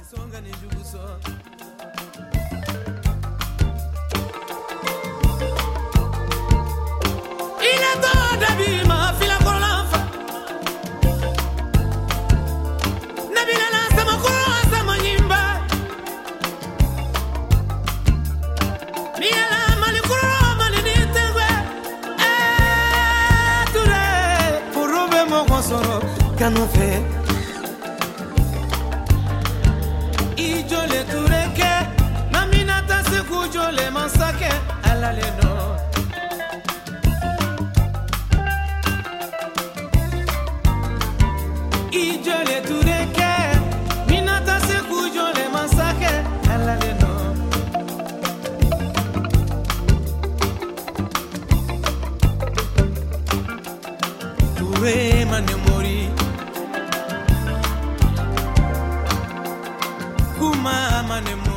songa ni juguso ina to dabi ma fila kolanfa nabila la sama koro sama nyimba miala mali koro mali nitwe ture purube mo konsoro kanu fe ijole tureke namina tase kujole mansake alale no ijole tureke mina tase kujole mansake alale no ture manemori kuma manemori